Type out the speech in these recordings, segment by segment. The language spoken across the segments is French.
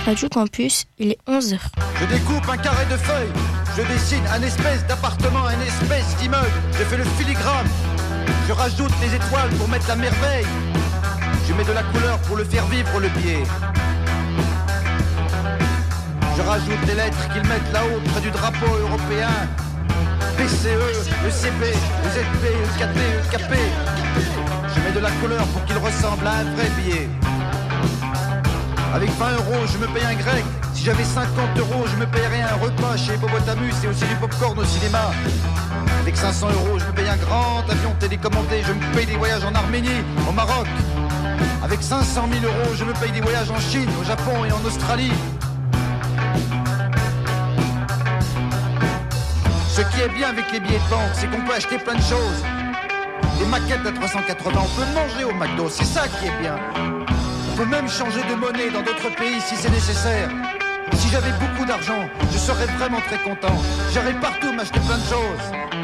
Radio Campus, il est 11h. Je découpe un carré de feuilles, je dessine un espèce d'appartement, un espèce d'immeuble, je fais le filigrane, je rajoute les étoiles pour mettre la merveille, je mets de la couleur pour le faire vivre le billet. Je rajoute des lettres qu'ils mettent là-haut près du drapeau européen. PCE, ECB, EZP, EKT, EKP. Je mets de la couleur pour qu'il ressemble à un vrai billet. Avec 20 euros, je me paye un grec. Si j'avais 50 euros, je me payerais un repas chez Hippopotamus et aussi du popcorn au cinéma. Avec 500 euros, je me paye un grand avion télécommandé. Je me paye des voyages en Arménie, au Maroc. Avec 500 000 euros, je me paye des voyages en Chine, au Japon et en Australie. Ce qui est bien avec les billets de banque, c'est qu'on peut acheter plein de choses. Des maquettes à 380, on peut manger au McDo, c'est ça qui est bien. On peut même changer de monnaie dans d'autres pays si c'est nécessaire. Si j'avais beaucoup d'argent, je serais vraiment très content. J'irais partout m'acheter plein de choses.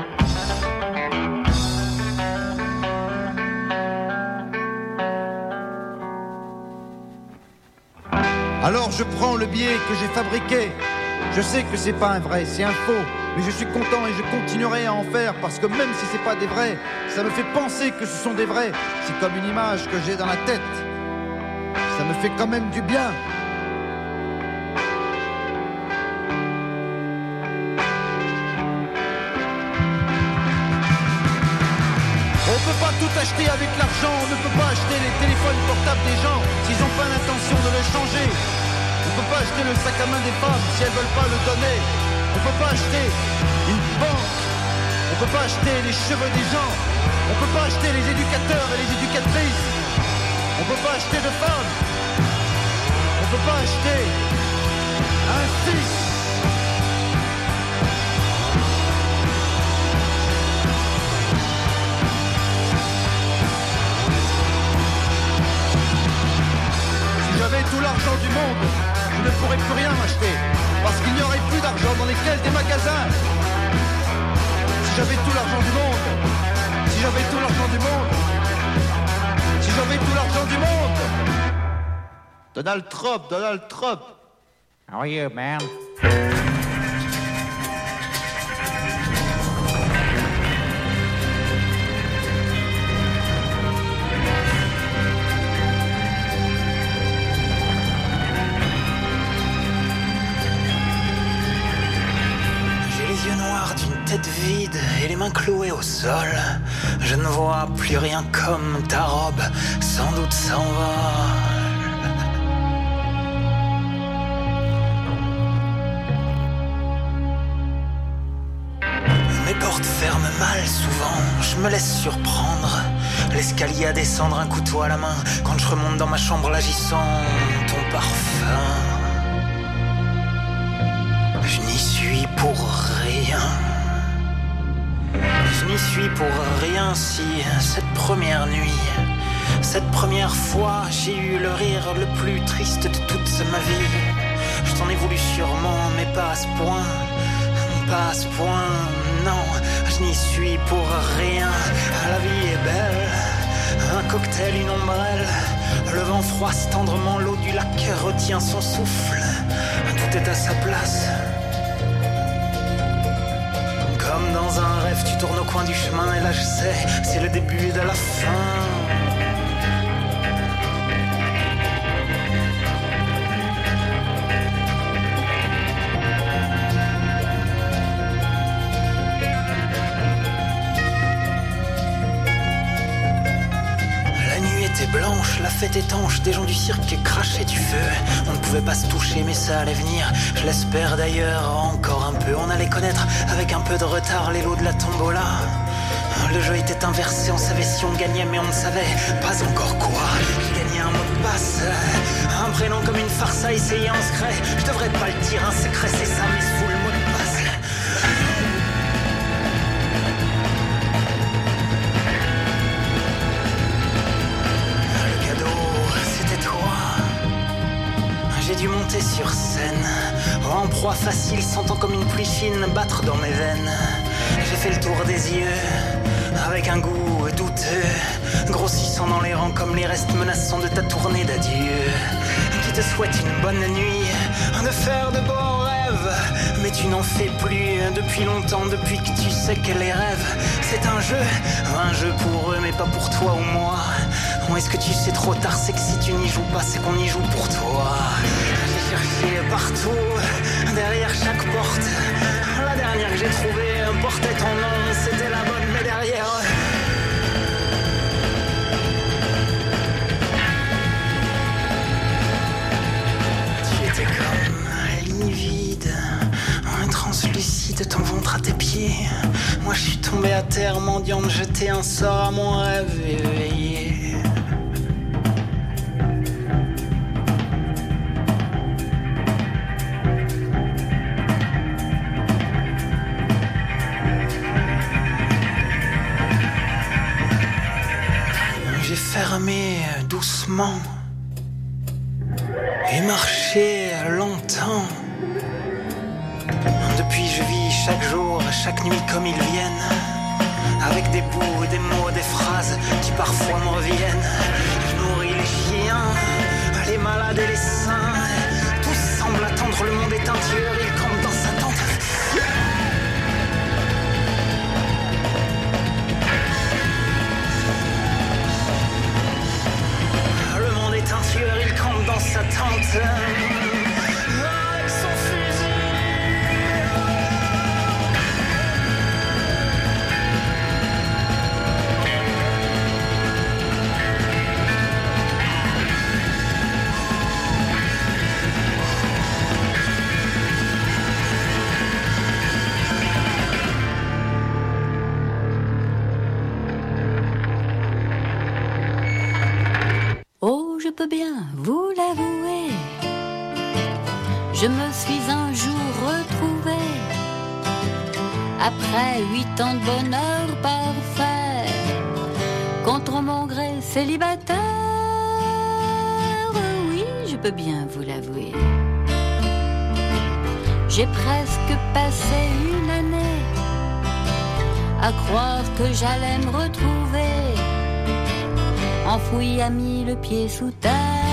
Alors je prends le billet que j'ai fabriqué. Je sais que c'est pas un vrai, c'est un faux. Mais je suis content et je continuerai à en faire parce que même si c'est pas des vrais, ça me fait penser que ce sont des vrais. C'est comme une image que j'ai dans la tête. Ça me fait quand même du bien. On peut pas tout acheter avec l'argent, on ne peut pas acheter les téléphones portables des gens s'ils n'ont pas l'intention de le changer. On peut pas acheter le sac à main des femmes si elles veulent pas le donner. On peut pas acheter une banque. On peut pas acheter les cheveux des gens. On peut pas acheter les éducateurs et les éducatrices. On peut pas acheter de femmes. On peut pas acheter un fils. Si j'avais tout l'argent du monde, je ne pourrais plus rien m'acheter. Parce qu'il n'y aurait plus d'argent dans les caisses des magasins. Si j'avais tout l'argent du monde, si j'avais tout l'argent du monde, si j'avais tout l'argent du monde. Donald Trump. How are you, man? Tête vide et les mains clouées au sol. Je ne vois plus rien comme ta robe sans doute s'envole. Mes portes ferment mal souvent, je me laisse surprendre. L'escalier à descendre, un couteau à la main. Quand je remonte dans ma chambre, là j'y sens ton parfum. Je n'y suis pour rien. Je n'y suis pour rien si cette première nuit, cette première fois, j'ai eu le rire le plus triste de toute ma vie. Je t'en ai voulu sûrement, mais pas à ce point, pas à ce point, non. Je n'y suis pour rien, la vie est belle, un cocktail, une ombrelle. Le vent froisse tendrement, l'eau du lac retient son souffle. Tout est à sa place. Comme dans un rêve, tu tournes au coin du chemin et là je sais, c'est le début de la fin. La nuit était blanche, la fête étanche, des gens du cirque crachaient du feu. On ne pouvait pas se toucher mais ça allait venir, je l'espère d'ailleurs encore un peu. On allait connaître avec un peu de retard les lots de la tombola. Le jeu était inversé, on savait si on gagnait mais on ne savait pas encore quoi. Je gagnais un mot de passe, un prénom comme une farce à essayer en secret. Je devrais pas le dire, un secret c'est ça, mais sous le mot de passe. Le cadeau, c'était toi. J'ai dû monter sur scène, en proie facile, sentant comme une pluie fine battre dans mes veines. J'ai fait le tour des yeux, avec un goût douteux, grossissant dans les rangs comme les restes menaçants de ta tournée d'adieu. Qui te souhaite une bonne nuit, de faire de beaux rêves. Mais tu n'en fais plus depuis longtemps, depuis que tu sais que les rêves, c'est un jeu pour eux, mais pas pour toi ou moi. Ou est-ce que tu sais trop tard, c'est que si tu n'y joues pas, c'est qu'on y joue pour toi. J'ai cherché partout, derrière chaque porte. La dernière que j'ai trouvée portait ton nom, c'était la bonne, mais derrière... Tu étais comme livide, translucide, ton ventre à tes pieds. Moi je suis tombé à terre, mendiant de jeter un sort à mon rêve éveillé. J'ai fermé doucement et marché longtemps. Depuis je vis chaque jour, chaque nuit comme ils viennent, avec des bouts, des mots, des phrases qui parfois me reviennent. Je nourris les chiens, les malades et les saints. Tous semblent attendre, le monde est un tueur, il campe dans sa tente. Le monde est un tueur, il campe dans sa tente. Avec son fusil. Oh, je peux bien vous l'avouer, je me suis un jour retrouvée, après 8 ans de bonheur parfait, contre mon gré célibataire. Oui, je peux bien vous l'avouer. J'ai presque passé une année à croire que j'allais me retrouver, enfoui à mis le pied sous terre.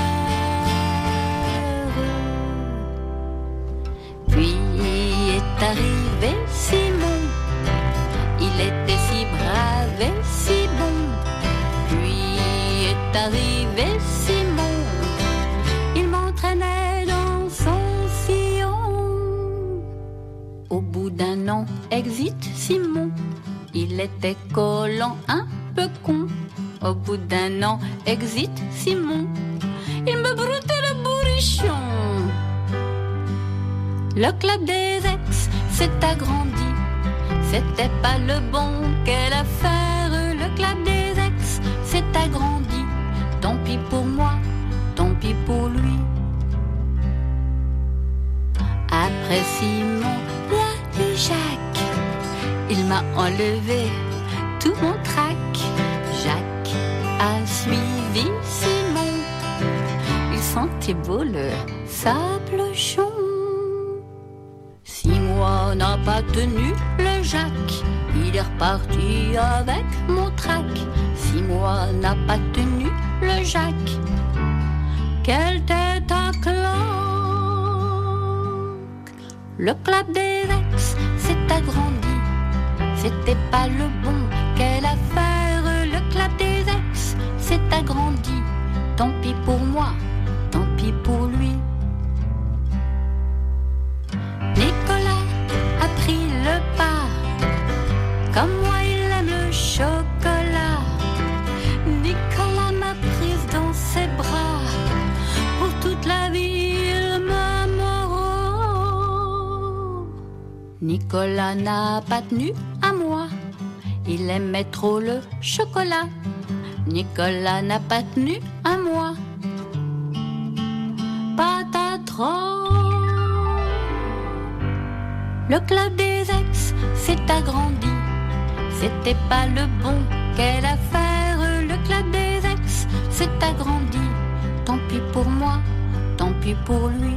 Puis est arrivé Simon, il était si brave et si bon. Puis est arrivé Simon, il m'entraînait dans son sillon. Au bout d'un an, exit Simon, il était collant, un peu con. Au bout d'un an, exit Simon, il me broutait le bourrichon. Le club des ex s'est agrandi, c'était pas le bon, quelle affaire. Le club des ex s'est agrandi, tant pis pour moi, tant pis pour lui. Après Simon, là eu Jacques, il m'a enlevé tout mon trac. Jacques a suivi Simon, il sentait beau le saplochon. 6 mois n'a pas tenu le Jacques, il est reparti avec mon trac. 6 mois n'a pas tenu le Jacques, quelle tête à claque. Le club des ex s'est agrandi, c'était pas le bon, quelle affaire. Le club des ex s'est agrandi, tant pis pour moi, tant pis pour lui. Nicolas a pris le pas, comme moi il aime le chocolat. Nicolas m'a prise dans ses bras, pour toute la vie il m'aimera. Nicolas n'a pas tenu à moi, il aimait trop le chocolat. Nicolas n'a pas tenu à moi, patatras. Le club des ex s'est agrandi, c'était pas le bon, quelle affaire. Le club des ex s'est agrandi, tant pis pour moi, tant pis pour lui.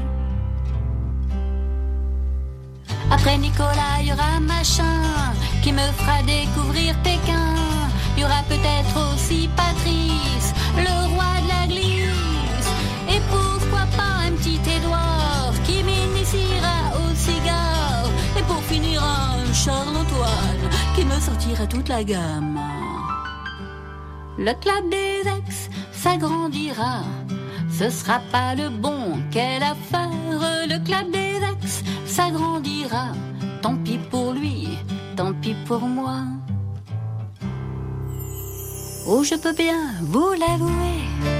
Après Nicolas, il y aura machin qui me fera découvrir Pékin. Il y aura peut-être aussi Patrice, le roi de la glisse. Et pourquoi pas sortirait toute la gamme. Le club des ex s'agrandira, ce sera pas le bon, quelle affaire. Le club des ex s'agrandira, tant pis pour lui, tant pis pour moi. Oh, je peux bien vous l'avouer,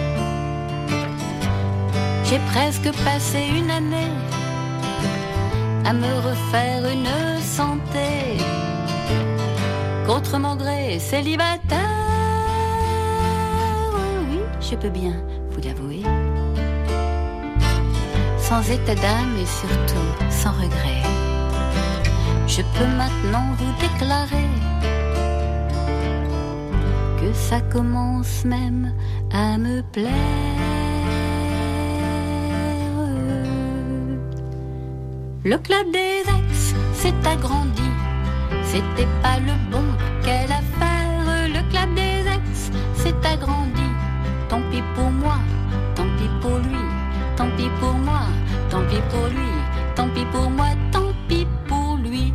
j'ai presque passé une année à me refaire une santé, contre mon gré célibataire. Oui, je peux bien vous l'avouer, sans état d'âme et surtout sans regret. Je peux maintenant vous déclarer que ça commence même à me plaire. Le club des ex s'est agrandi, c'était pas le bon, quelle affaire. Le club des ex s'est agrandi, tant pis pour moi, tant pis pour lui, tant pis pour moi, tant pis pour lui, tant pis pour moi, tant pis pour lui.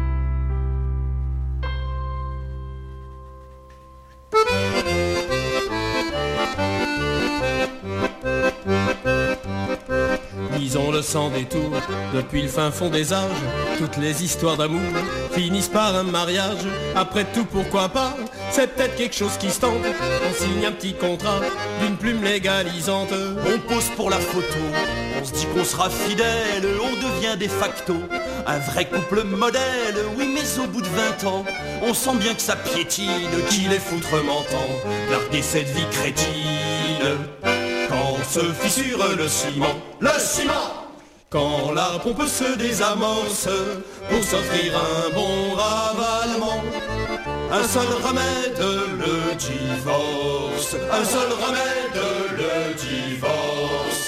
Disons-le sans détour, depuis le fin fond des âges, toutes les histoires d'amour finissent par un mariage. Après tout, pourquoi pas, c'est peut-être quelque chose qui se tente. On signe un petit contrat d'une plume légalisante. On pose pour la photo, on se dit qu'on sera fidèle, on devient de facto un vrai couple modèle. Oui, mais au bout de 20 ans, on sent bien que ça piétine, qu'il est foutrement temps larguer cette vie crétine. Quand se fissure le ciment, quand la pompe se désamorce, pour s'offrir un bon ravalement, un seul remède, le divorce. Un seul remède, le divorce.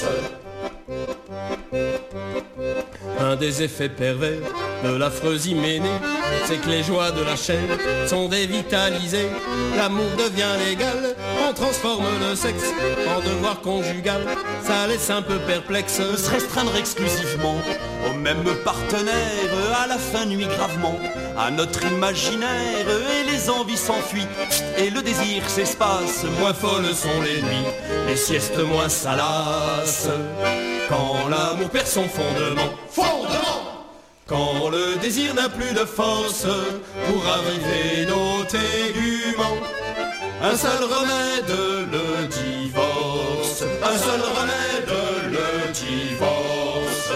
Un des effets pervers de l'affreuse hyménée, c'est que les joies de la chair sont dévitalisées. L'amour devient légal, on transforme le sexe en devoir conjugal. Ça laisse un peu perplexe. Se restreindre exclusivement au même partenaire, à la fin nuit gravement à notre imaginaire, et les envies s'enfuient et le désir s'espace. Moins folles sont les nuits, les siestes moins salaces. Quand l'amour perd son fondement, quand le désir n'a plus de force pour arriver nos téguments, un seul remède, le divorce. Un seul remède, le divorce.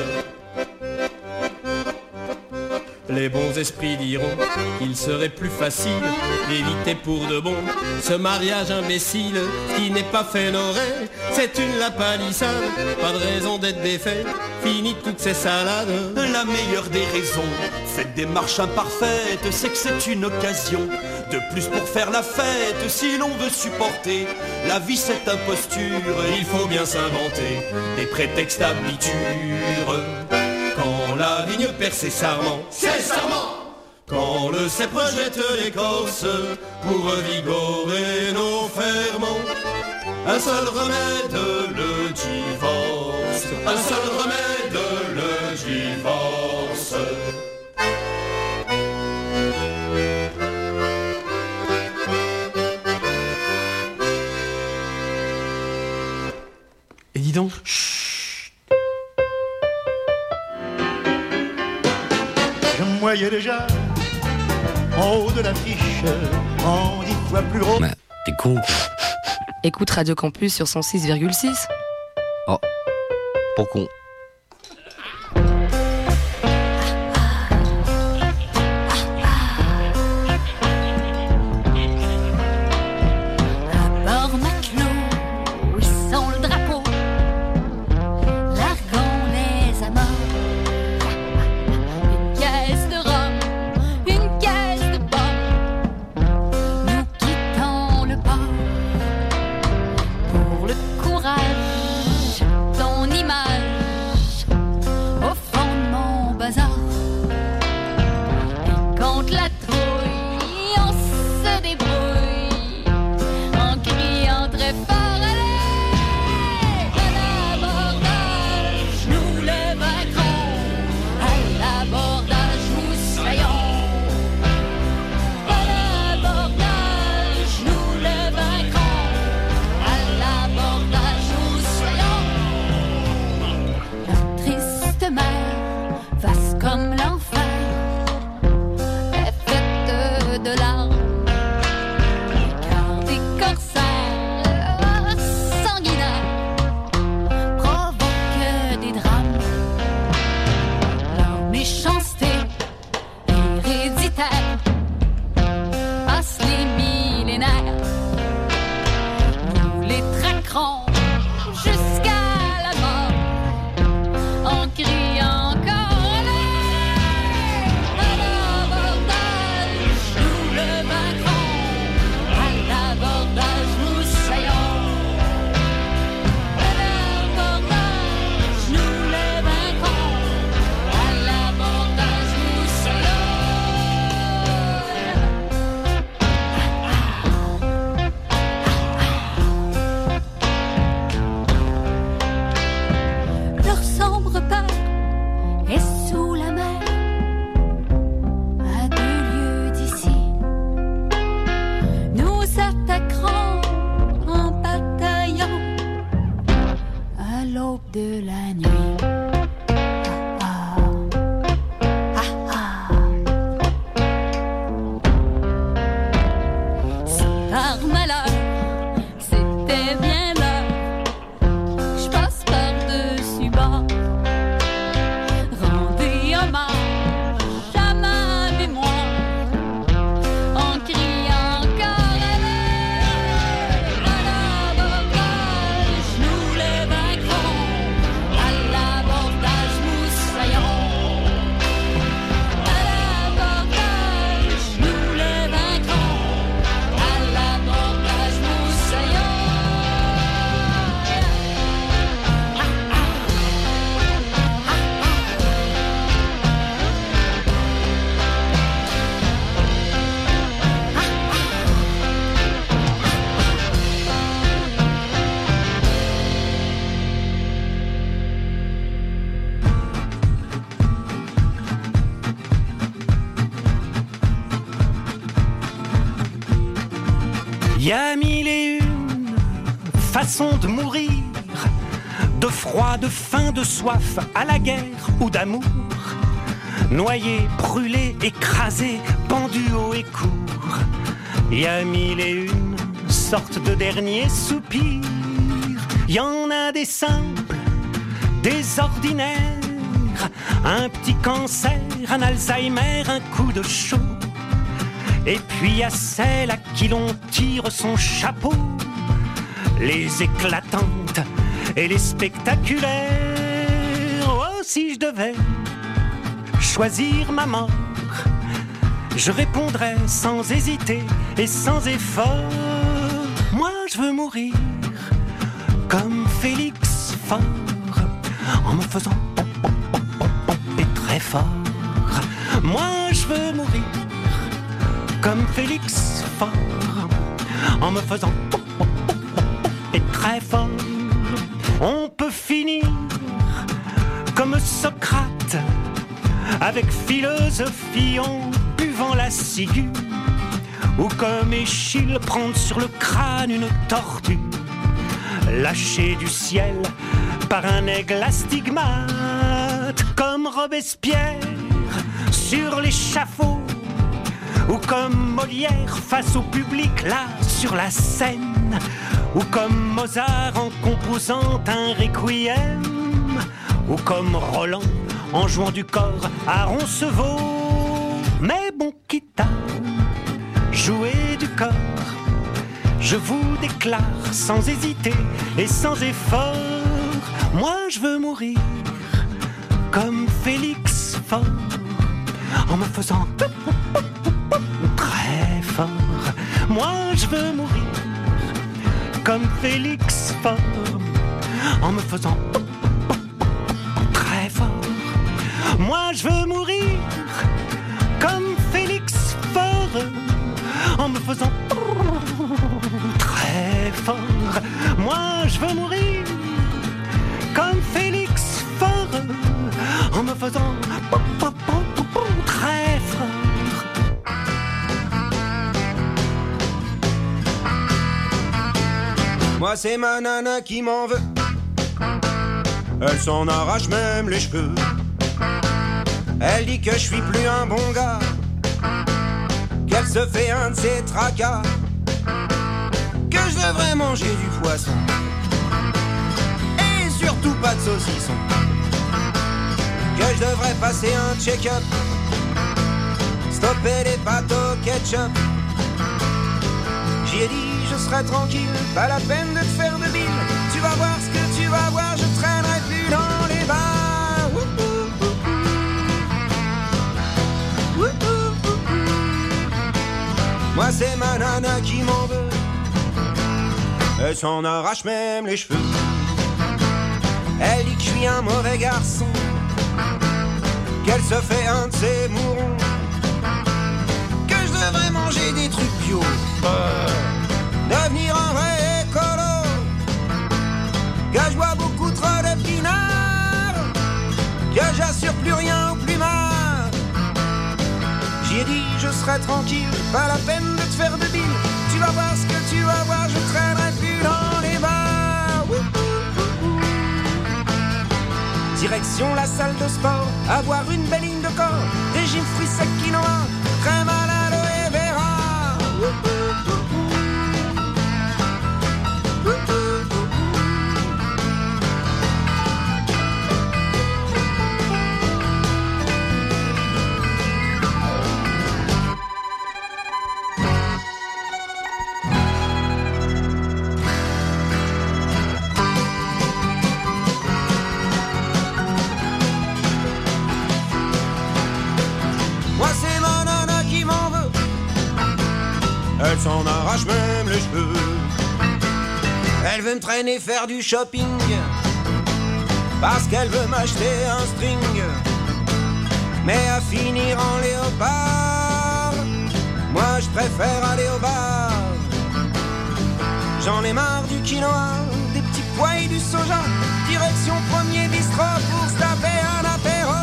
Les bons esprits diront qu'il serait plus facile d'éviter pour de bon ce mariage imbécile qui n'est pas fait n'aurait. C'est une lapalissade, pas de raison d'être défait. Fini toutes ces salades. La meilleure des raisons, cette démarche imparfaite, c'est que c'est une occasion de plus pour faire la fête. Si l'on veut supporter la vie, cette imposture, il faut bien s'inventer des prétextes habitudes. Quand la vigne perd ses sarments, quand le cèpe rejette l'écorce pour revigorer nos ferments, un seul remède, le divorce. Un seul remède, le divorce. Et dis donc. Je me voyais déjà en haut de l'affiche, en 10 fois plus gros. Bah, t'es con. Écoute Radio Campus sur 106,6. Oh, pour con. Cette mer, vaste comme l'enfer, est faite de larmes. Car des corsaires sanguinaires provoquent des drames. Leur méchanceté héréditaire passe les millénaires. Nous les traquerons jusqu'à la mort en criant encore à l'abordage, nous le vaincrons. À l'abordage, nous saillons. À l'abordage, nous le vaincrons. À l'abordage, nous saillons. Leur sombre peur est sous la mer, à 2 lieues d'ici. Nous attaquerons en bataillant à l'aube de la nuit. Ah, ah, ah, ah. Si par malheur c'était bien l'heure, je passe par-dessus bord. Rendez hommage à ma mémoire en criant encore à l'abordage, nous les vaincrons. À l'abordage, nous saillons. À l'abordage, nous les vaincrons. À l'abordage, nous saillons. Y a 1001 façons de mourir, de froid, de faim, de soif, à la guerre ou d'amour. Noyé, brûlé, écrasé, pendu haut et court. Y a 1001 sortes de derniers soupirs. Y en a des simples, des ordinaires, un petit cancer, un Alzheimer, un coup de chaud. Et puis y a celle à qui l'on tire son chapeau, les éclatantes et les spectaculaires. Oh, si je devais choisir ma mort, je répondrais sans hésiter et sans effort. Moi je veux mourir comme Félix Faure, en me faisant pomper très fort. Moi je veux mourir comme Félix Faure, en me faisant et très fort. On peut finir comme Socrate, avec philosophie en buvant la ciguë, ou comme Échille prendre sur le crâne une tortue, lâchée du ciel par un aigle astigmate, comme Robespierre sur l'échafaud, ou comme Molière face au public là sur la scène, ou comme Mozart en composant un requiem, ou comme Roland en jouant du corps à Roncevaux. Mais bon, quitte à jouer du corps, je vous déclare sans hésiter et sans effort, moi je veux mourir comme Félix Faure, en me faisant très fort. Moi je veux mourir comme Félix Faure, en me faisant très fort. Moi je veux mourir comme Félix Faure, en me faisant très fort. Moi je veux mourir comme Félix Faure, en me faisant très fort. Moi c'est ma nana qui m'en veut, Elle s'en arrache même les cheveux. Elle dit que je suis plus un bon gars, qu'elle se fait un de ses tracas, que je devrais manger du poisson et surtout pas de saucisson, que je devrais passer un check-up, stopper les pâtes au ketchup. J'y ai dit je serai tranquille, pas la peine de te faire de bile. Tu vas voir ce que tu vas voir, je traînerai plus dans les bars. Moi c'est ma nana qui m'en veut. Elle s'en arrache même les cheveux. Elle dit que je suis un mauvais garçon, qu'elle se fait un de ses mourons, que je devrais manger des trucs bio, devenir un vrai écolo, que je bois beaucoup trop de pinard, que j'assure plus rien au plumard. J'y ai dit je serai tranquille, pas la peine de te faire de bile. Tu vas voir ce que tu vas voir, je traînerai plus dans les bars. Direction la salle de sport, avoir une belle ligne de corps, régime fruits secs quinoa, crème à l'aloe vera. Elle s'en arrache même les cheveux. Elle veut me traîner faire du shopping, parce qu'elle veut m'acheter un string, mais à finir en léopard, moi je préfère aller au bar. J'en ai marre du quinoa, des petits pois et du soja. Direction premier bistrot pour se taper un apéro.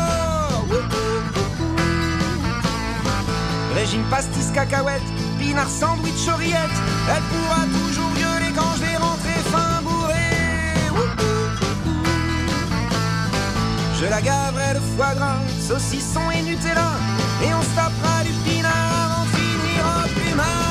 Régime pastis cacahuète, pinard sandwich oreillette. Elle pourra toujours gueuler quand je vais rentrer fin bourré. Je la gaverai de foie gras, saucisson et Nutella, et on se tapera du pinard avant de finir au plumard.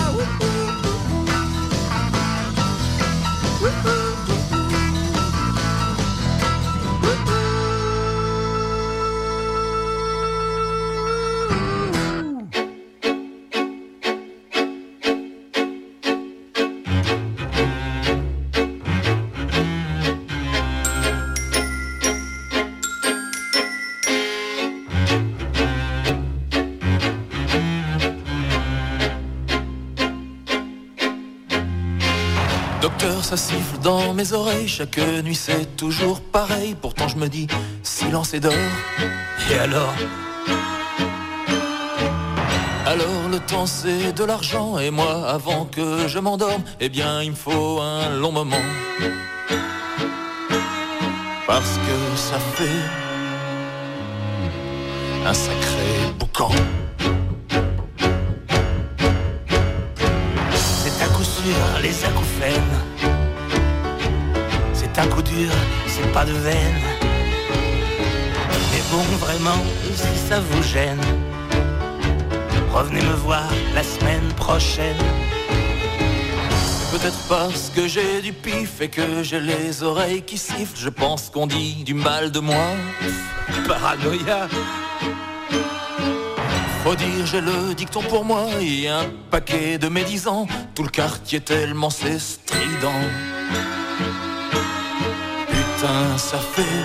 Ça siffle dans mes oreilles, chaque nuit c'est toujours pareil. Pourtant je me dis, silence et dors. Et alors le temps c'est de l'argent. Et moi avant que je m'endorme, eh bien il me faut un long moment. Parce que ça fait un sacré boucan. C'est à coup sûr les acouphènes. C'est un coup dur, c'est pas de veine. Mais bon, vraiment, si ça vous gêne, revenez me voir la semaine prochaine. C'est peut-être parce que j'ai du pif et que j'ai les oreilles qui sifflent. Je pense qu'on dit du mal de moi. Paranoïa. Faut dire, j'ai le dicton pour moi et un paquet de médisants. Tout le quartier tellement c'est strident. Putain, ça fait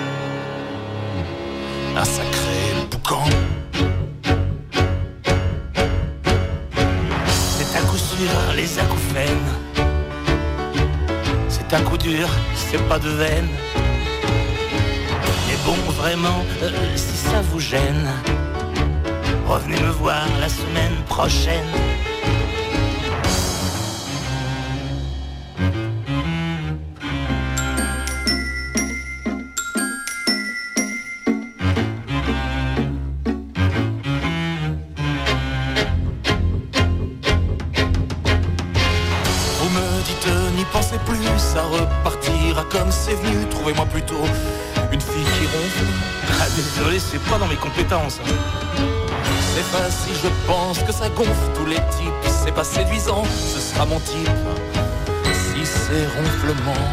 un sacré boucan. C'est à coup sûr les acouphènes. C'est un coup dur, c'est pas de veine. Mais bon, vraiment, si ça vous gêne, revenez me voir la semaine prochaine. Vous me dites n'y pensez plus, ça repartira comme c'est venu. trouvez-moi plutôt une fille qui ronfle. Ah désolé, c'est pas dans mes compétences. C'est facile, je pense que ça gonfle tous les types. C'est pas séduisant, ce sera mon type. Si c'est ronflement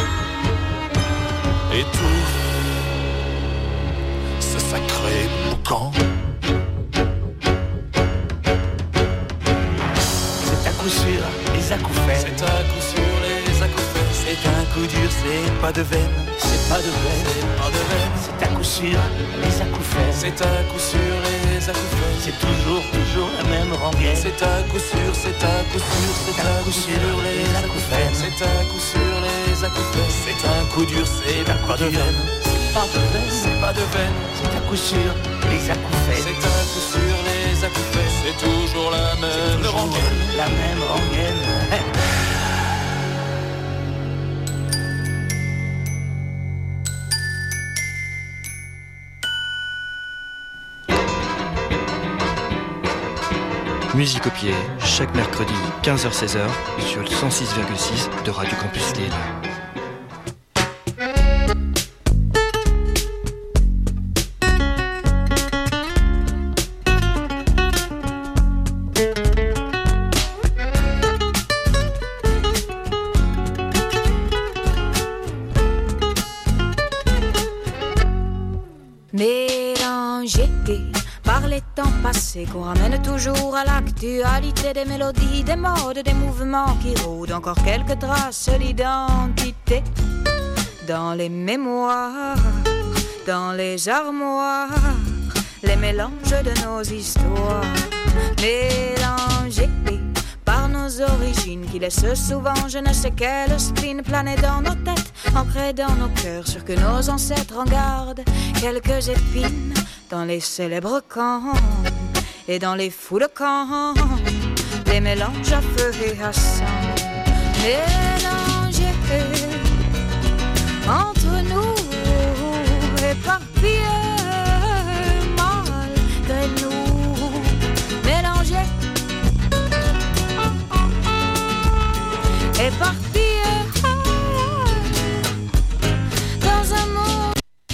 et tout ce sacré boucan. C'est à coup sûr les acouphènes. C'est à coup sûr les acouphènes. C'est un coup dur, c'est pas de veine. C'est pas de veine, c'est pas de veine. C'est à coup sûr les acouphènes. C'est à coup sûr les acouphènes. C'est toujours la même rengaine. C'est à coup sûr, c'est à coup sûr, c'est à coup sûr les acouphènes. C'est à coup sûr les acouphènes. C'est un coup dur, c'est pas de veine. C'est pas de veine, c'est pas de veine. C'est à coup sûr les acouphènes. C'est à coup sûr les acouphènes. C'est toujours la même rengaine. La même rengaine. Musique au pied, chaque mercredi 15h-16h sur le 106,6 de Radio Campus Lille. Mélangé par les temps passés qu'on ramène toujours à l'actualité, des mélodies, des modes, des mouvements qui rôdent encore quelques traces d'identité dans les mémoires, dans les armoires, les mélanges de nos histoires, mélangés par nos origines qui laissent souvent je ne sais quel spleen planer dans nos têtes, ancré dans nos cœurs, sûr que nos ancêtres en gardent quelques épines dans les célèbres camps et dans les fous de camp, les mélanges à feu et à sang, mélangés entre nous, éparpillés malgré nous, mélangés, éparpillés dans un monde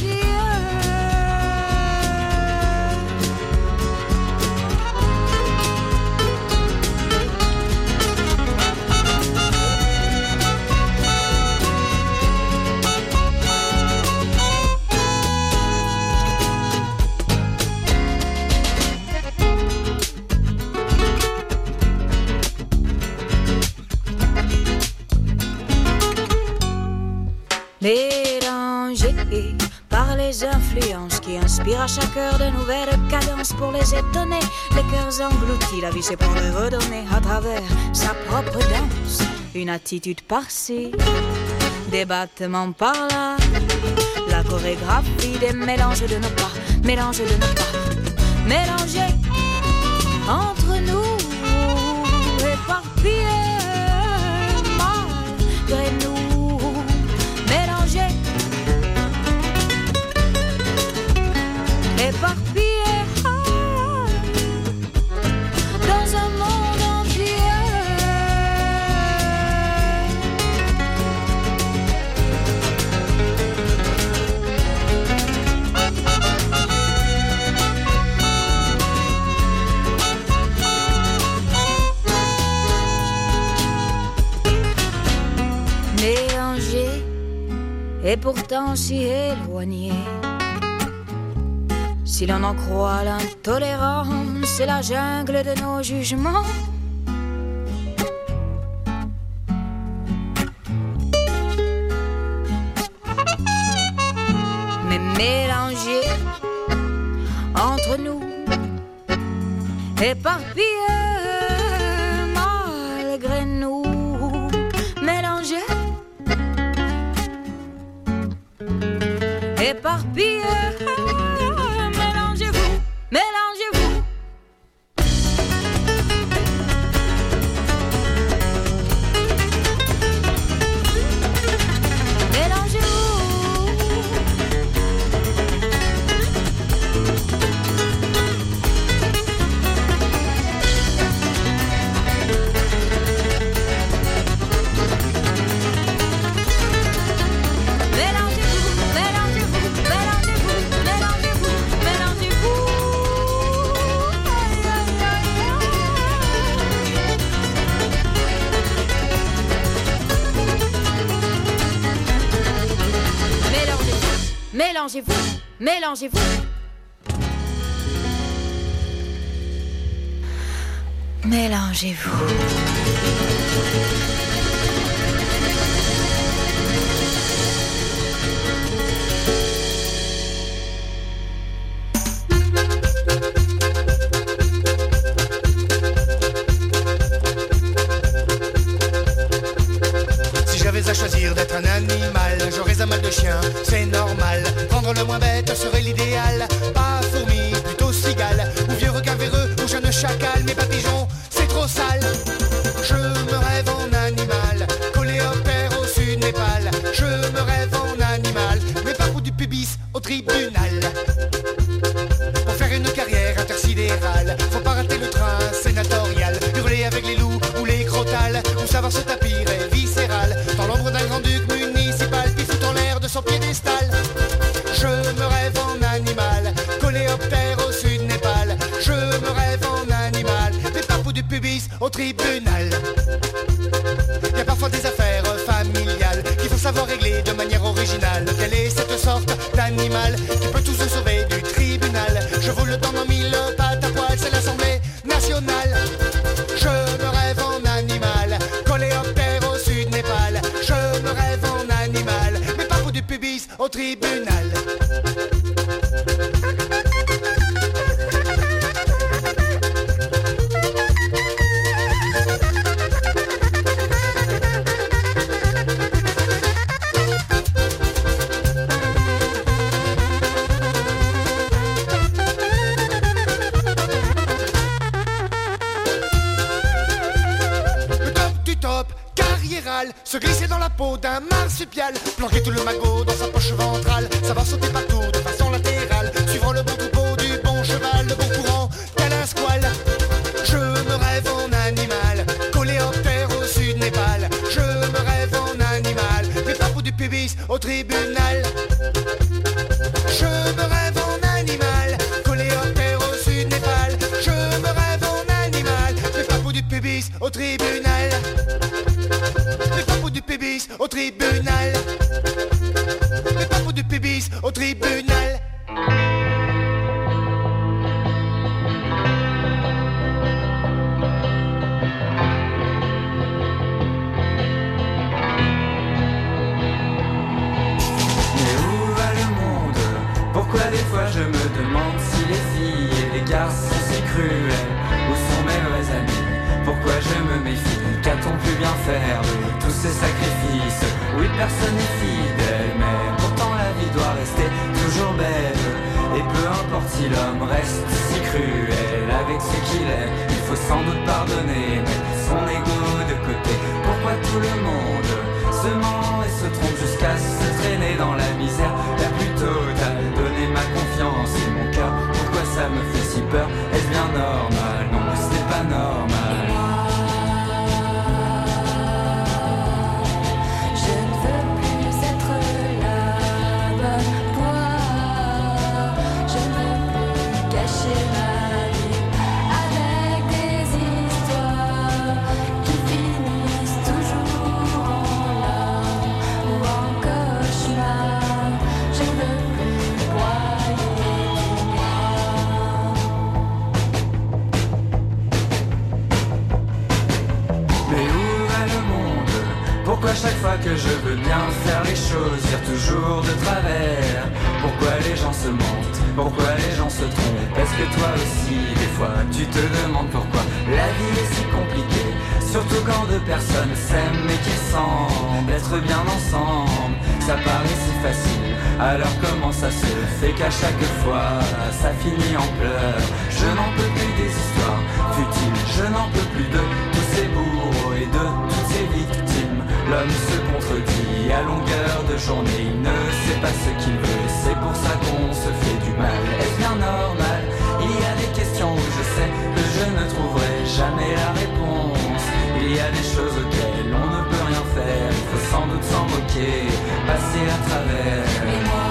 mélangés par les influences qui inspirent à chaque heure de nouvelles cadences pour les étonner. Les cœurs engloutis, la vie c'est pour les redonner à travers sa propre danse. Une attitude par-ci, des battements par-là, la chorégraphie des mélanges de nos pas, mélanges de nos pas, mélangés entre nous, éparpillés malgré nous. Éparpillés dans un monde entier. Mélangés et pourtant si éloignés. Si l'on en croit l'intolérance et la jungle de nos jugements, mais mélangés entre nous, éparpillés malgré nous, mélangés, éparpillés. Mélangez-vous. Mélangez-vous. Mélangez-vous, mélangez-vous. Mélangez-vous. Si j'avais à choisir d'être un animal, j'aurais un mal de chien, c'est normal. Prendre le moins bête serait l'idéal. Pas fourmi, plutôt cigale, ou vieux requin véreux, ou jeune chacal. Mais pas pigeon, c'est trop sale. Je me rêve en animal, coléoptère au sud Népal. Je me rêve en animal, mais pas pour du pubis au tribunal. Pour faire une carrière intersidérale, faut pas rater le train sénatorial. Hurler avec les loups ou les crotales, ou savoir se tapir est viscéral. Dans l'ombre d'un grand-duc municipal, puis foutre en l'air de son piédestal. Je me rêve en animal, coléoptère au sud Népal. Je me rêve en animal, mais pas pour du pubis au tribunal. Y a parfois des affaires familiales qu'il faut savoir régler de manière originale. Quelle est cette sorte d'animal qui peut tous se sauver du tribunal? Je vous le donne en mille pattes à poil, c'est l'Assemblée nationale. Je me rêve en animal, coléoptère au sud Népal. Je me rêve en animal, mais pas pour du pubis au tribunal. Se glisser dans la peau d'un marsupial, planquer tout le magot dans sa poche ventrale, savoir sauter partout de façon latérale, suivant le bon troupeau du bon cheval, le bon courant tel un squale. Je me rêve en animal, coléoptère au sud Népal. Je me rêve en animal, mais pas pour du pubis au tribunal. Je me rêve en animal, coléoptère au sud Népal. Je me rêve en animal, mais pas pour du pubis au tribunal. Du pubis au tribunal. Mais pas pour du pubis au tribunal. Mais où va le monde? Pourquoi des fois je me demande si les filles et les garçons si cruels? Où sont mes vrais amis? Pourquoi je me méfie? Qu'a-t-on pu bien faire de tous ces sacrifices? Oui, personne n'est fidèle, mais pourtant la vie doit rester toujours belle. Et peu importe si l'homme reste si cruel avec ce qu'il est, il faut sans doute pardonner, mettre son ego de côté. Pourquoi tout le monde se ment et se trompe jusqu'à se traîner dans la misère la plus totale? Donner ma confiance et mon cœur, pourquoi ça me fait si peur? Est-ce bien normal? Non, ce n'est pas normal. Pourquoi chaque fois que je veux bien faire les choses, dire toujours de travers? Pourquoi les gens se mentent? Pourquoi les gens se trompent? Est-ce que toi aussi, des fois, tu te demandes pourquoi la vie est si compliquée? Surtout quand deux personnes s'aiment et qu'ils semblent être bien ensemble. Ça paraît si facile, alors comment ça se fait qu'à chaque fois, ça finit en pleurs? Je n'en peux plus des histoires futiles, je n'en peux plus de tous ces bourreaux et de toutes ces victimes. L'homme se contredit à longueur de journée, il ne sait pas ce qu'il veut, c'est pour ça qu'on se fait du mal. Est-ce bien normal? Il y a des questions où je sais que je ne trouverai jamais la réponse. Il y a des choses auxquelles on ne peut rien faire, il faut sans doute s'en moquer, passer à travers. Mais moi,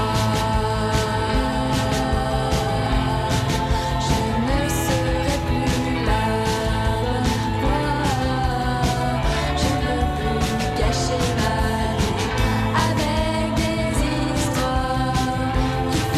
Cacher ma vie avec des histoires qui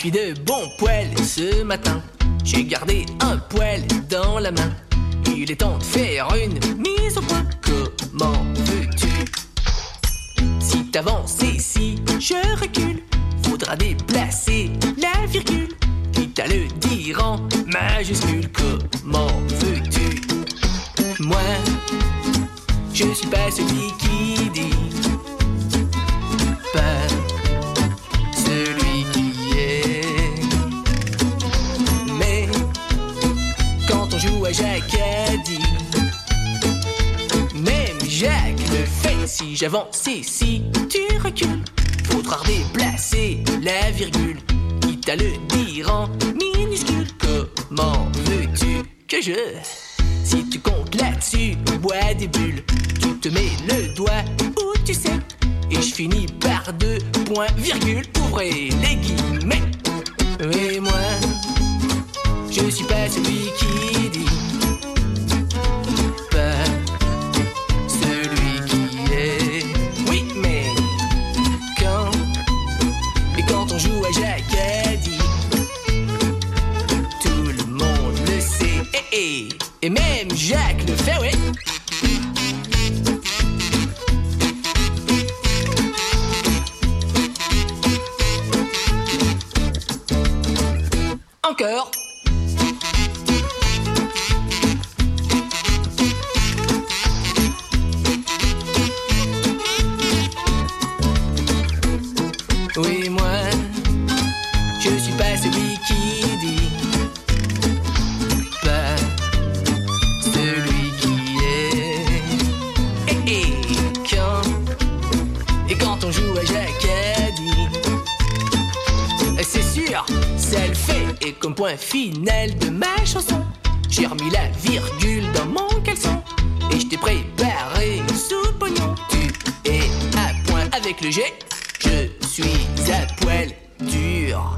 suis de bon poil ce matin. J'ai gardé un poil dans la main. Il est temps de faire une mise au point. Comment veux-tu? Si t'avances et si je recule, faudra déplacer la virgule. Quitte à le dire en majuscule. Comment veux-tu? Moi, je suis pas celui qui dit, pas celui qui est. Mais quand on joue à Jacques a dit, même Jacques le fait. Si j'avance et si tu recules, faudra déplacer la virgule. Quitte à le dire en minuscule. Comment veux-tu que je... Si tu comptes là-dessus, bois des bulles. Tu te mets le doigt où tu sais. Et je finis par 2 points, virgule, ouvrez les guillemets. Et moi, je suis pas celui qui dit, pas celui qui est. Oui, mais quand on joue à Jacques a dit, tout le monde le sait. Et même Jacques le fait, ouais. Encore. Oui, moi, je suis pas celui qui dit, pas celui qui est. Et quand on joue à Jacques a dit, c'est sûr, ça le fait. Et comme point final de ma chanson, j'ai remis la virgule dans mon caleçon. Et je t'ai préparé une soupe oignon. Tu es à point avec le G, je suis à poil dur.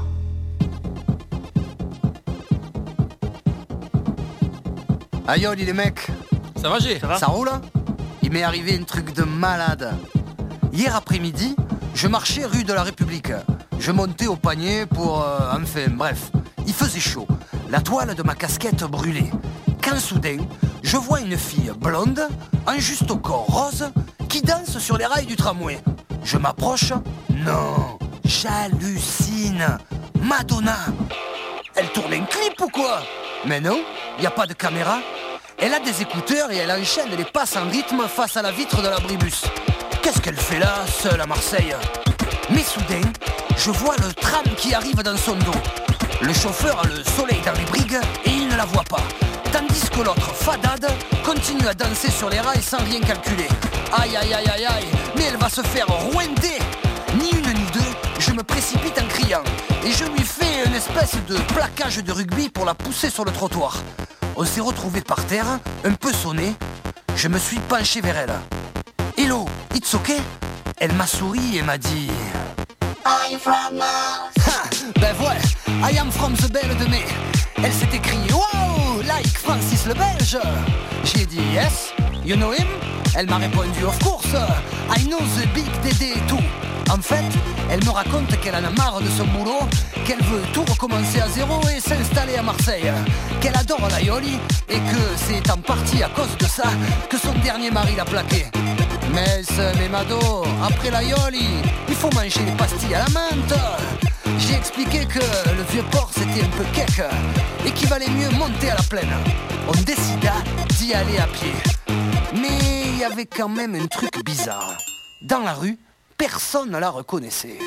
Aïe, les mecs. Ça va, G? Ça roule? Il m'est arrivé un truc de malade. Hier après-midi, je marchais rue de la République. Je montais au panier pour... enfin, bref. Il faisait chaud. La toile de ma casquette brûlait. Quand soudain, je vois une fille blonde, un juste au corps rose, qui danse sur les rails du tramway. Je m'approche. Non, j'hallucine. Madonna. Elle tourne un clip ou quoi? Mais non, il n'y a pas de caméra. Elle a des écouteurs et elle enchaîne les passes en rythme face à la vitre de l'abribus. Qu'est-ce qu'elle fait là, seule à Marseille? Mais soudain, je vois le tram qui arrive dans son dos. Le chauffeur a le soleil dans les brigues et il ne la voit pas. Tandis que l'autre, fadade, continue à danser sur les rails sans rien calculer. Aïe, aïe, aïe, aïe, aïe, mais elle va se faire rouender. Ni une ni deux, je me précipite en criant. Et je lui fais une espèce de plaquage de rugby pour la pousser sur le trottoir. On s'est retrouvés par terre, un peu sonné. Je me suis penché vers elle. Hello, it's okay? Elle m'a souri et m'a dit... Are you from Mars? Ha, ben voilà, I am from the Belle de Mai. Elle s'est écriée wow, like Francis le Belge. J'ai dit yes, you know him? Elle m'a répondu of course, I know the big Dédé et tout. En fait, elle me raconte qu'elle en a marre de son boulot, qu'elle veut tout recommencer à zéro et s'installer à Marseille, qu'elle adore l'aioli et que c'est en partie à cause de ça que son dernier mari l'a plaqué. Mais Mado, après l'aioli, il faut manger des pastilles à la menthe. J'ai expliqué que le vieux port c'était un peu cake et qu'il valait mieux monter à la plaine. On décida d'y aller à pied. Mais il y avait quand même un truc bizarre. Dans la rue, personne ne la reconnaissait.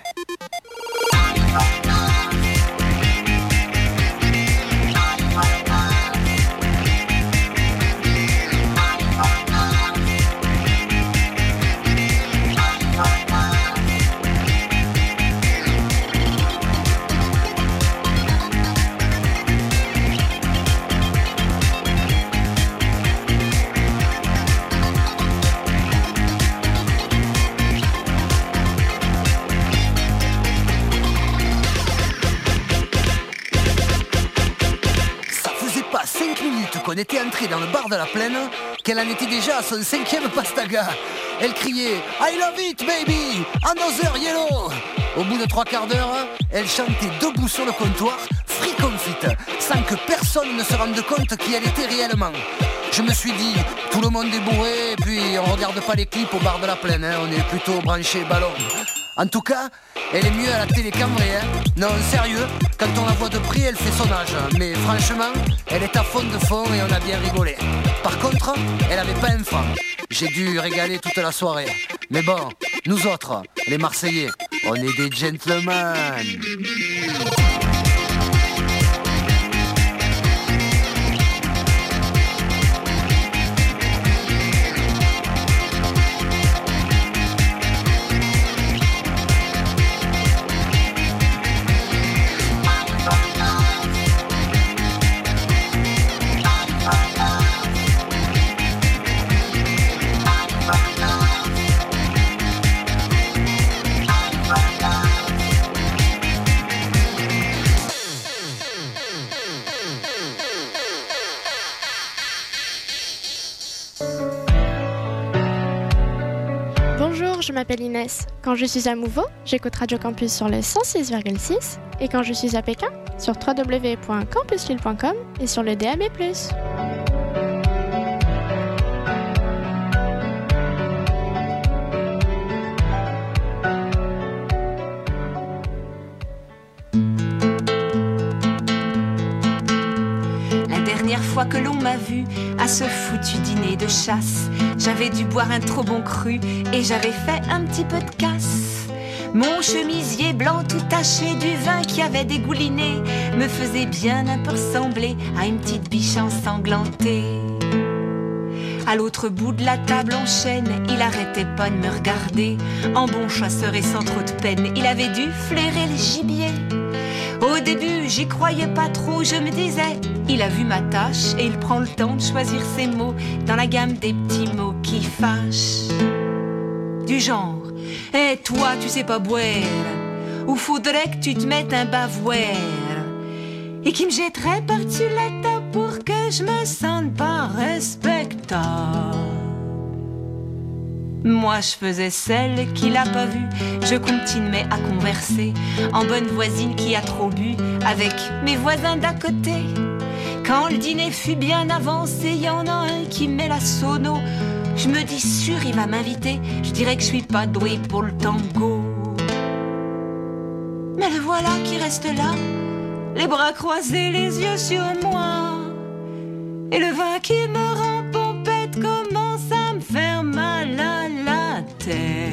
Qu'on était entré dans le bar de la plaine, qu'elle en était déjà à son 5e pastaga. Elle criait I love it baby, another yellow. Au bout de 3/4 d'heure, elle chantait debout sur le comptoir, friconfite, sans que personne ne se rende compte qui elle était réellement. Je me suis dit, tout le monde est bourré, et puis on regarde pas les clips au bar de la Plaine, hein, on est plutôt branché ballon. En tout cas, elle est mieux à la télé qu'en vrai, hein. Non, sérieux, quand on la voit de près, elle fait son âge. Mais franchement, elle est à fond de fond et on a bien rigolé. Par contre, elle avait pas un franc. J'ai dû régaler toute la soirée. Mais bon, nous autres, les Marseillais, on est des gentlemen. Je m'appelle Inès. Quand je suis à Mouveau, j'écoute Radio Campus sur le 106,6 et quand je suis à Pékin, sur www.campuslille.com et sur le DAB+. La dernière fois que l'on m'a vu à ce foutu dîner de chasse, j'avais dû boire un trop bon cru et j'avais fait un petit peu de casse. Mon chemisier blanc tout taché du vin qui avait dégouliné me faisait bien un peu ressembler à une petite biche ensanglantée. À l'autre bout de la table en chêne, il arrêtait pas de me regarder. En bon chasseur et sans trop de peine, il avait dû flairer le gibier. Au début, j'y croyais pas trop, je me disais, il a vu ma tâche et il prend le temps de choisir ses mots dans la gamme des petits mots qui fâchent. Du genre, hey, toi, tu sais pas boire, ou faudrait que tu te mettes un bavoire, et qui me jetterait par-dessus la table pour que je me sente pas respectable. Moi je faisais celle qui l'a pas vue, je continuais à converser en bonne voisine qui a trop bu avec mes voisins d'à côté. Quand le dîner fut bien avancé, y en a un qui met la sono. Je me dis sûr il va m'inviter, je dirais que je suis pas douée pour le tango. Mais le voilà qui reste là, les bras croisés, les yeux sur moi, et le vin qui me rend pompette commence à me faire mal à la tête.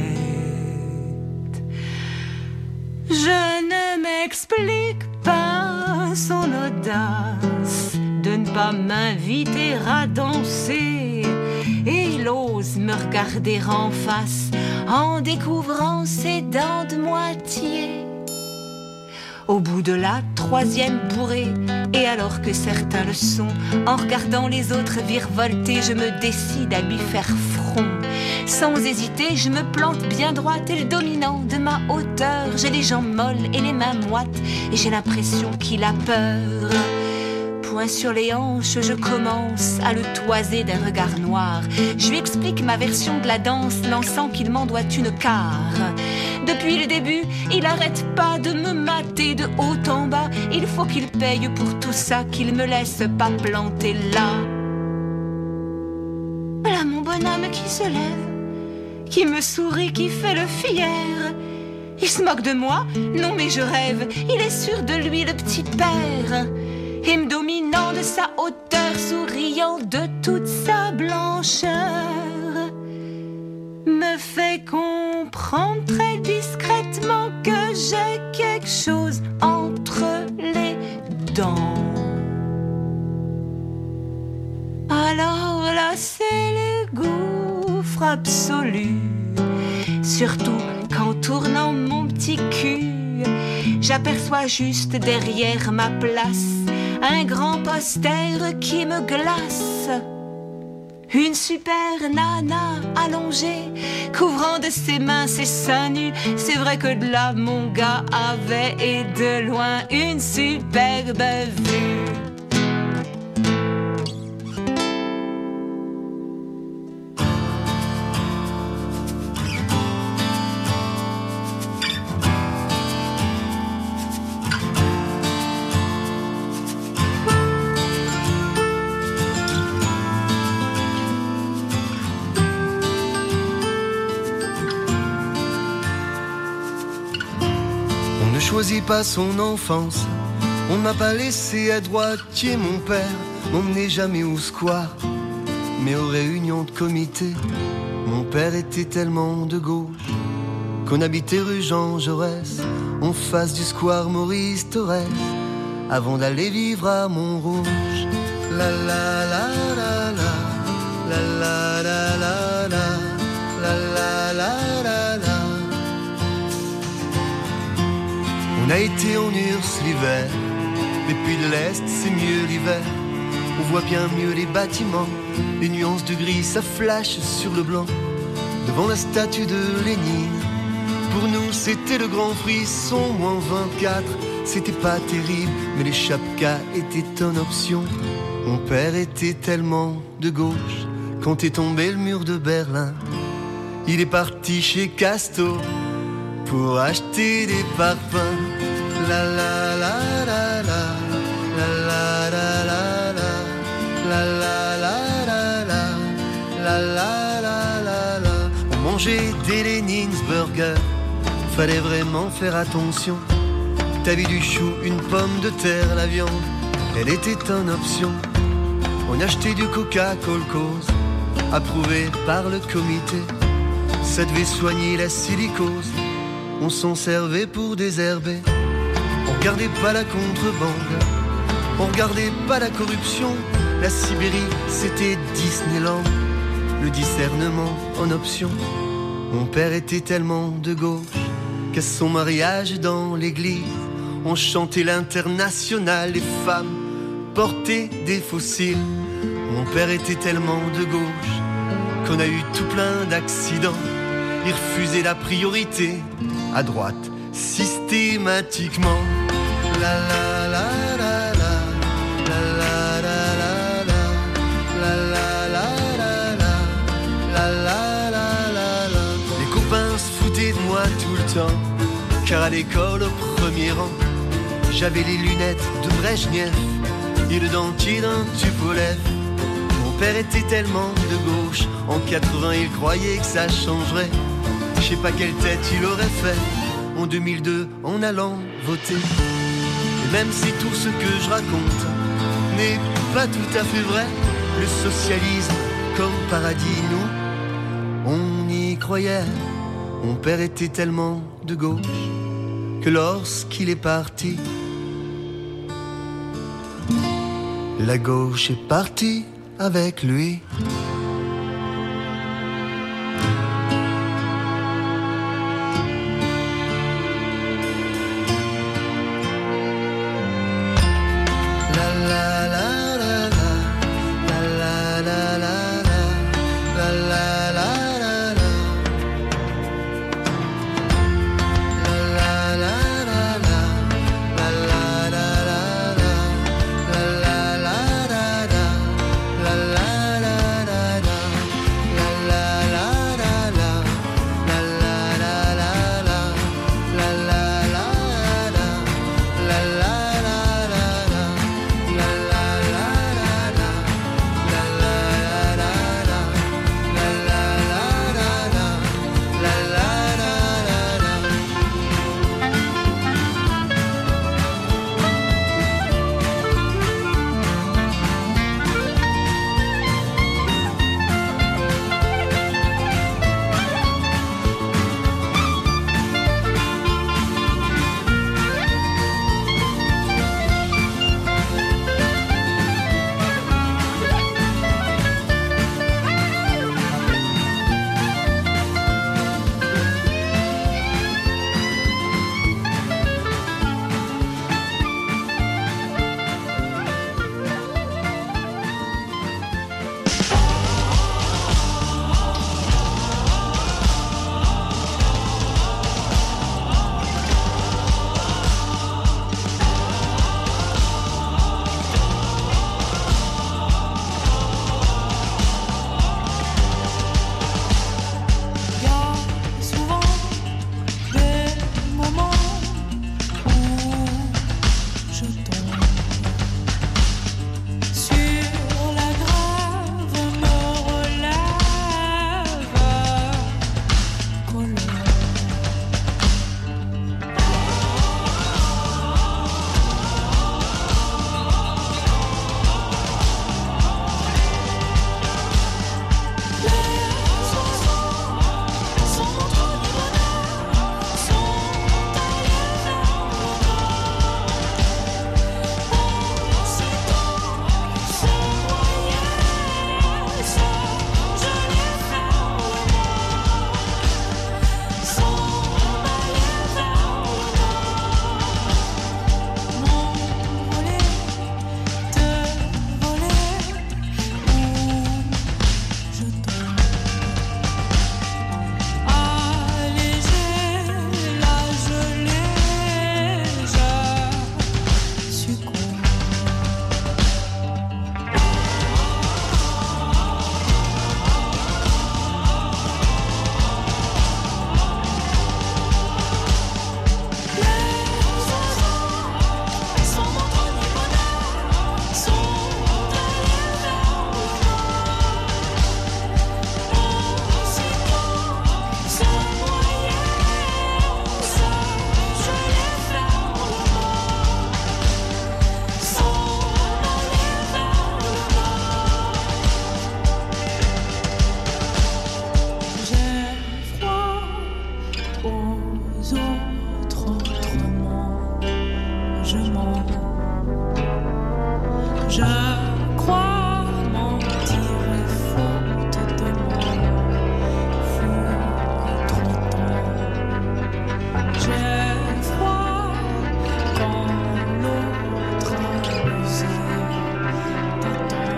Je ne m'explique pas son audace de ne pas m'inviter à danser, et il ose me regarder en face en découvrant ses dents de moitié. Au bout de la 3e bourrée, et alors que certains le sont, en regardant les autres virevolter, je me décide à lui faire front. Sans hésiter, je me plante bien droite et le dominant de ma hauteur. J'ai les jambes molles et les mains moites, et j'ai l'impression qu'il a peur. Poing sur les hanches, je commence à le toiser d'un regard noir. Je lui explique ma version de la danse, lançant qu'il m'en doit une quart. Depuis le début, il arrête pas de me mater de haut en bas. Il faut qu'il paye pour tout ça, qu'il me laisse pas planter là. Voilà mon bonhomme qui se lève, qui me sourit, qui fait le fier. Il se moque de moi? Non mais je rêve, il est sûr de lui le petit père. Et me dominant de sa hauteur, souriant de toute sa blancheur, me fait comprendre très discrètement que j'ai quelque chose entre les dents. Alors là c'est le gouffre absolu, surtout qu'en tournant mon petit cul, j'aperçois juste derrière ma place un grand poster qui me glace. Une super nana allongée, couvrant de ses mains ses seins nus. C'est vrai que de là mon gars avait, et de loin, une superbe vue. choisit pas son enfance. On m'a pas laissé à droitier, mon père m'emmenait jamais au square, mais aux réunions de comité. Mon père était tellement de gauche qu'on habitait rue Jean Jaurès, en face du square Maurice Thorez, avant d'aller vivre à Montrouge. La la la la la, la la la la la, la la la la la. On a été en Urs l'hiver, les puits de l'Est c'est mieux l'hiver. On voit bien mieux les bâtiments, les nuances de gris ça flash sur le blanc. Devant la statue de Lénine, pour nous c'était le grand frisson. Moins 24, c'était pas terrible, mais les chapkas étaient en option. Mon père était tellement de gauche, quand est tombé le mur de Berlin, il est parti chez Casto pour acheter des parfums. La la la la la, la la la la la, la la la la la, la la la la la. On mangeait des Lénins burgers, fallait vraiment faire attention. T'avais du chou, une pomme de terre, la viande, elle était en option. On achetait du Coca-Cola, approuvé par le comité. Ça devait soigner la silicose, on s'en servait pour désherber. On regardait pas la contrebande, on regardait pas la corruption. La Sibérie, c'était Disneyland, le discernement en option. Mon père était tellement de gauche qu'à son mariage dans l'église, on chantait l'Internationale, les femmes portaient des fossiles. Mon père était tellement de gauche qu'on a eu tout plein d'accidents. Il refusait la priorité à droite systématiquement. La la la la la, la la la la la, la la la la, la la la la. Les copains se foutaient de moi tout le temps, car à l'école au premier rang, j'avais les lunettes de Brejnev et le dentier d'un Tupolev. Mon père était tellement de gauche, en 80 il croyait que ça changerait. Je sais pas quelle tête il aurait fait en 2002 en allant voter. Et même si tout ce que je raconte n'est pas tout à fait vrai, le socialisme comme paradis, nous, on y croyait. Mon père était tellement de gauche que lorsqu'il est parti, la gauche est partie avec lui. sauvagement. Je crois mentir et faute de moi, trop temps. J'ai froid quand l'autre abuse t'attend.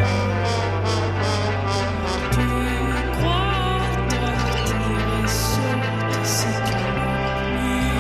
Tu crois tortir et saute si tu l'ennuies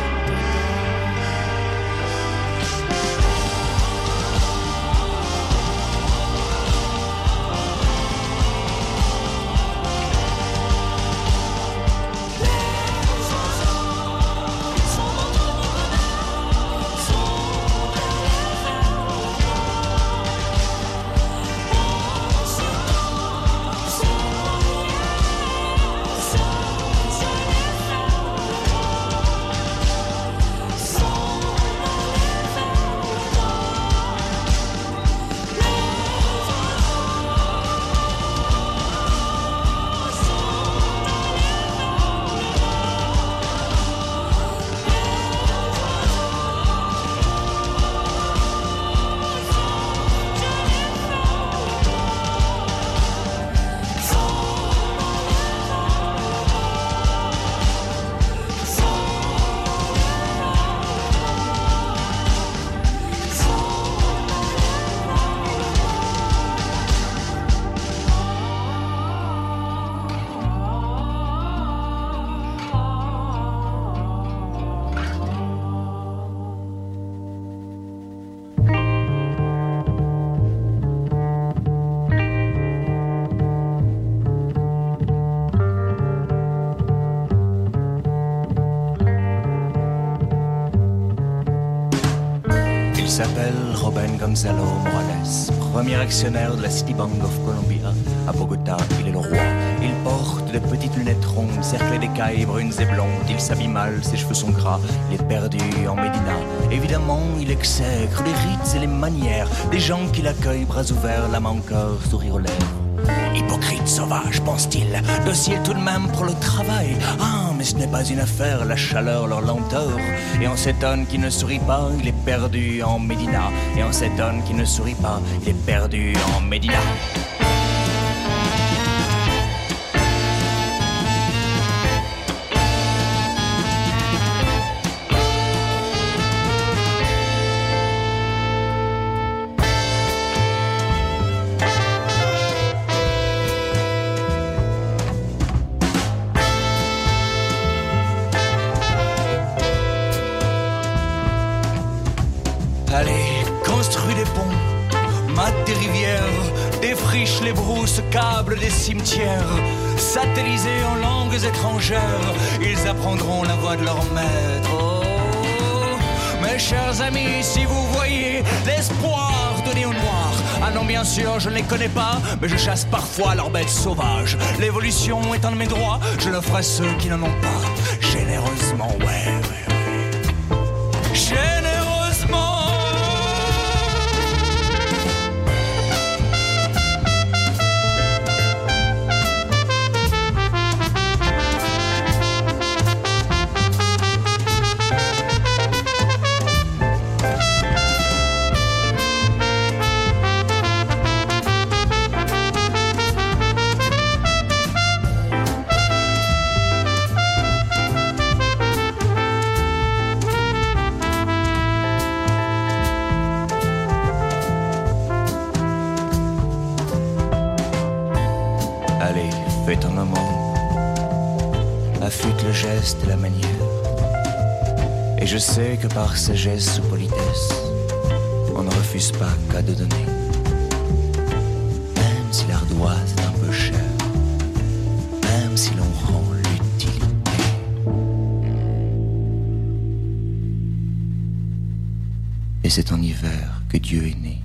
Il s'appelle Robin Gonzalo Morales, premier actionnaire de la Citibank of Colombia. À Bogota, il est le roi. Il porte de petites lunettes rondes, cerclées d'écailles brunes et blondes. Il s'habille mal, ses cheveux sont gras, il est perdu en Médina. Évidemment, il exècre les rites et les manières des gens qui l'accueillent, bras ouverts, l'âme en cœur, sourire aux lèvres. Hypocrite sauvage, pense-t-il, docile tout de même pour le travail. Ah, mais ce n'est pas une affaire, la chaleur, leur lenteur. Et on s'étonne qu'il ne sourit pas, il est perdu en Médina. Et on s'étonne qu'il ne sourit pas, il est perdu en Médina. Allez, construis des ponts, mate des rivières, défriche les brousses, câble des cimetières, satellisés en langues étrangères, ils apprendront la voix de leur maître. Oh, mes chers amis, si vous voyez l'espoir donné aux noirs, ah non, bien sûr, je ne les connais pas, mais je chasse parfois leurs bêtes sauvages. L'évolution étant de mes droits, je l'offre à ceux qui n'en ont pas, généreusement, ouais. Généreusement. Allez, fais ton moment, affûte le geste et la manière. Et je sais que par sagesse ou politesse, on ne refuse pas qu'à de donner. Même si l'ardoise est un peu chère, même si l'on rend l'utilité. Et c'est en hiver que Dieu est né,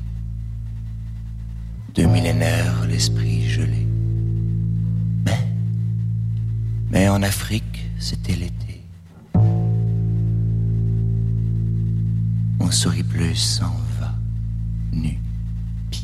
2 millénaires l'esprit gelé. Mais en Afrique, c'était l'été. On sourit plus, s'en va, nu, pied.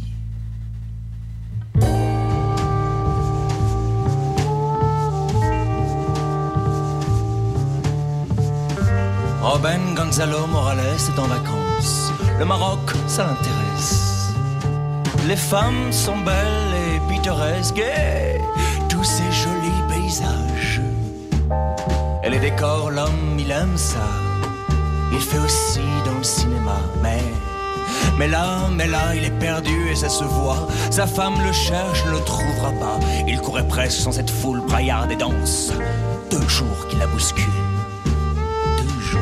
Robin Gonzalo Morales est en vacances. Le Maroc, ça l'intéresse. Les femmes sont belles et pittoresques et tous ces jolis paysages. Et les décors, l'homme, il aime ça. Il fait aussi dans le cinéma, mais là, il est perdu et ça se voit. Sa femme le cherche, ne le trouvera pas. Il courait presque sans cette foule braillarde et danse. 2 jours qu'il la bouscule. 2 jours.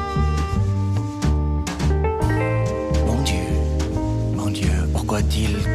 Mon Dieu, pourquoi a-t-il